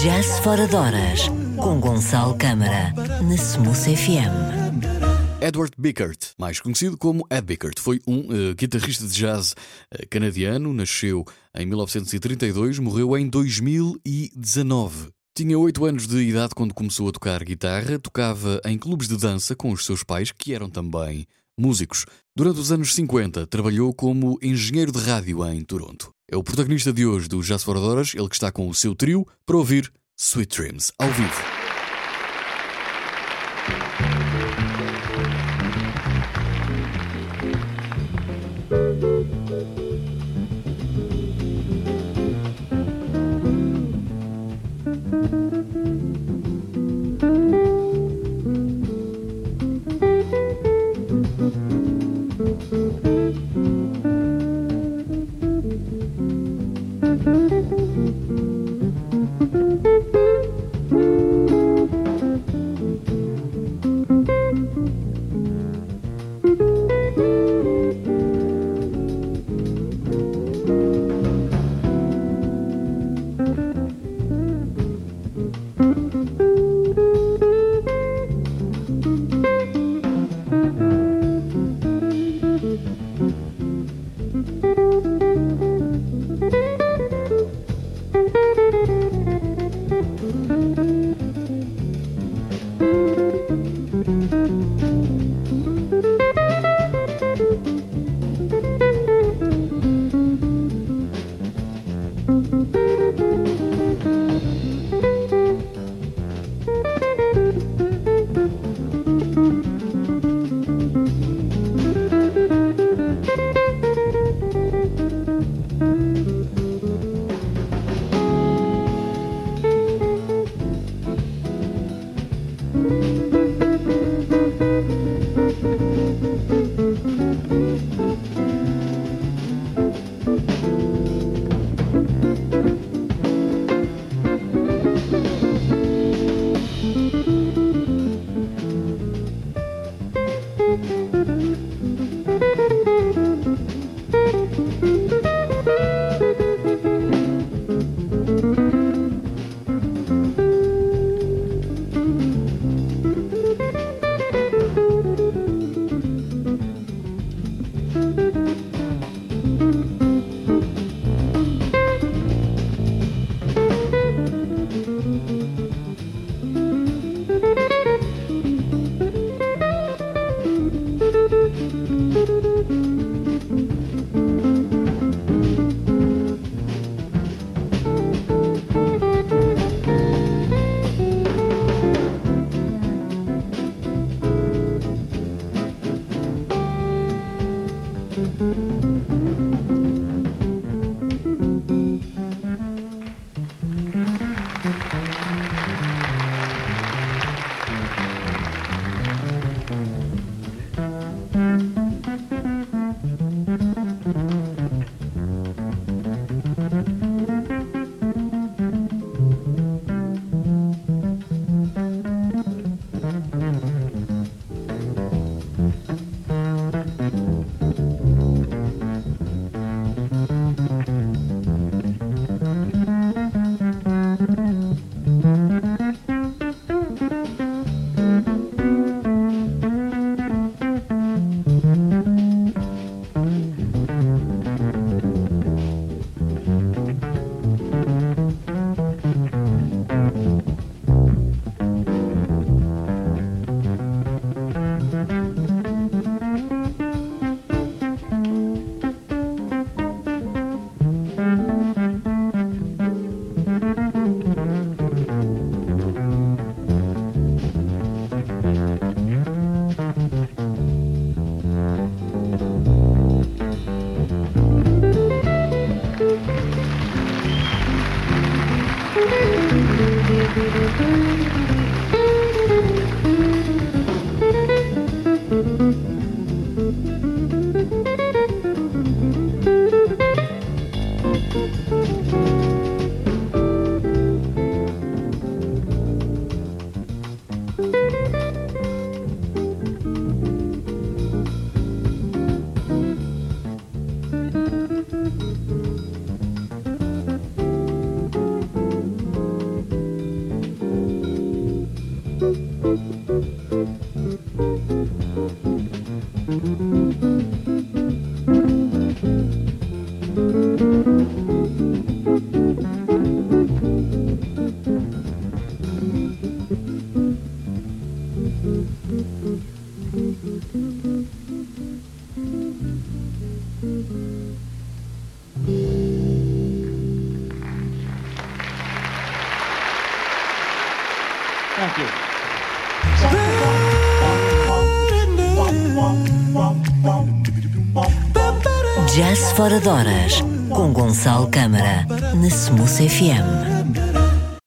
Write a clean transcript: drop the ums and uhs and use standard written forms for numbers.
Jazz Fora de Horas, com Gonçalo Câmara, na Smooth FM. Edward Bickert, mais conhecido como Ed Bickert, foi um guitarrista de jazz canadiano, nasceu em 1932, morreu em 2019. Tinha 8 anos de idade quando começou a tocar guitarra, tocava em clubes de dança com os seus pais, que eram também músicos. Durante os anos 50, trabalhou como engenheiro de rádio em Toronto. É o protagonista de hoje do Jazz Fora de Horas, ele que está com o seu trio para ouvir Sweet Dreams, ao vivo. Thank you. Jazz Fora de Horas, com Gonçalo Câmara, na Smooth FM.